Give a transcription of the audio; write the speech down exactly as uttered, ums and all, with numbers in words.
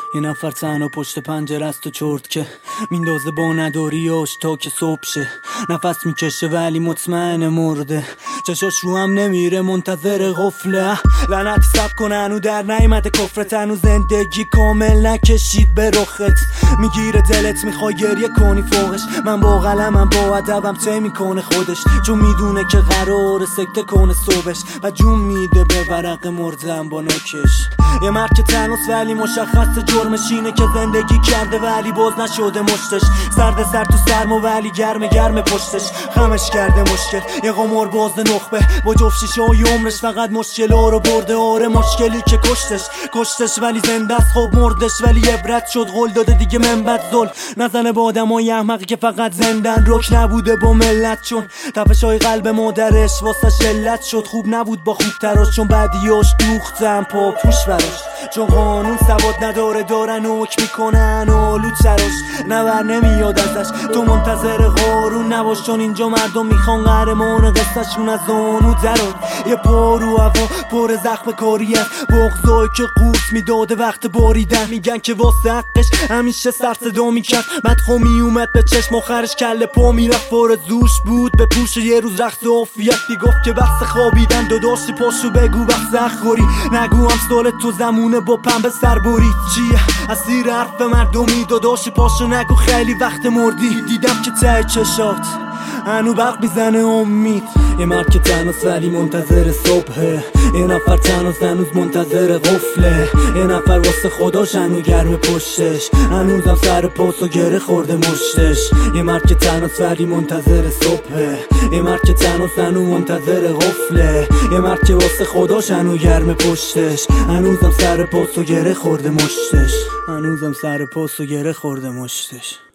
یه نفر تنها پشت پنجره است و چرت که میندازه با نداریاش تا که صبح شه. نفس میکشه ولی مطمئن مرده، چشاش رو هم نمیره منتظر غفله. لعنتی سب کنن و در نیمت کفرت، هنو زندگی کامل نکشید به رخت. میگیره دلت میخوای گریه کنی فوقش، من با قلمم با ادبم چه میکنه خودش، چون میدونه که قراره سکته کنه صبحش و جون میده به ورق مردم با نوکش. یه مرد که تنوس ولی مشخص جرمش اینه که زندگی کرده ولی باز نشده مشتش. سرد سر تو سرما ولی گرم گرم پشتش، خمش کرده مشکل یه قمار باز نخبه با جفت های عمرش. فقط مشکل ها رو برده، آره مشکلی که کشتش کشتش ولی زنده است خب مردش. ولی عبرت شد قول داده دیگه من بد ظلم نزنه با آدم های احمقی که فقط زندن. رک نبوده با ملت چون تپش های قلب مادرش واسه شلت شد. خوب نبود با خوب تراش چون بعدیاش دوختم پا پوش براش، چون قانون سواد نداره دارن حکم میکنن آلود سراش. نبر نمیاد ازش تو منتظر قارون نباش، چون اینجا مردم میخوان قهرمان قصهشون از آنو دراد. یه پارو هوا پر زخم کاریه، بغضایی که قورت میداده وقت باریدن. میگن که واسه حقش همیشه سر صدا میکرد، مدخو میومد به چشم آخرش کله پا میرفت. پر زوش بود به پوش یه روز رخت عافیت، گفت که بحث خوابیدن داداشی پاشو بگو بحث اخوری نگو. هم سال تو زمونه با پنبه سر برید چیه اسیر حرف مردمی داداشی پاشو نگو خیلی وقت مردی. دیدم که ته چشات هنو برق میزنه امید. یه مرد که تنهاست ولی منتظر صبحه، یه نفر تنهاست هنوز منتظر قفله. یه نفر واسه خداش هنو گرم پشتش، هنوزم سر پاس و گره خورده مشتش. یه مرد که تنهاست ولی منتظر صبحه، یه مرد که تنهاست هنو منتظر قفله. یه مرد که واسه خداش هنو گرم پشتش، هنوزم سر پاس و گره خورده مشتش. هنوزم سر پاس و گره خورده مشتش.